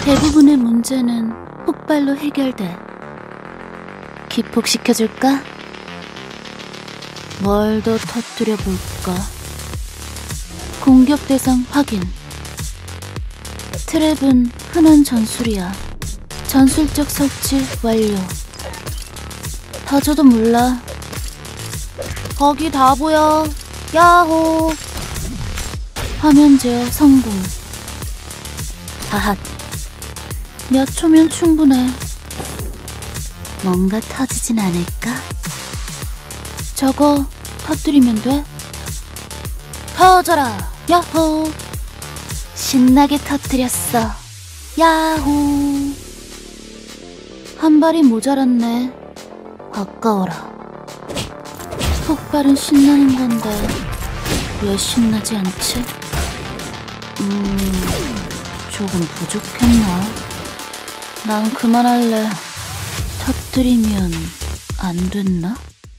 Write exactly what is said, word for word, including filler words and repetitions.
대부분의 문제는 폭발로 해결돼. 기폭시켜줄까? 뭘 더 터뜨려 볼까? 공격 대상 확인. 트랩은 흔한 전술이야. 전술적 설치 완료. 다 줘도 몰라. 거기 다 보여. 야호. 화면 제어 성공. 하핫. 몇 초면 충분해. 뭔가 터지진 않을까? 저거 터뜨리면 돼? 터져라. 야호. 신나게 터뜨렸어. 야호. 한 발이 모자랐네. 아까워라. 폭발은 신나는 건데 왜 신나지 않지? 음... 조금 부족했나? 난 그만할래. 터뜨리면 안 됐나?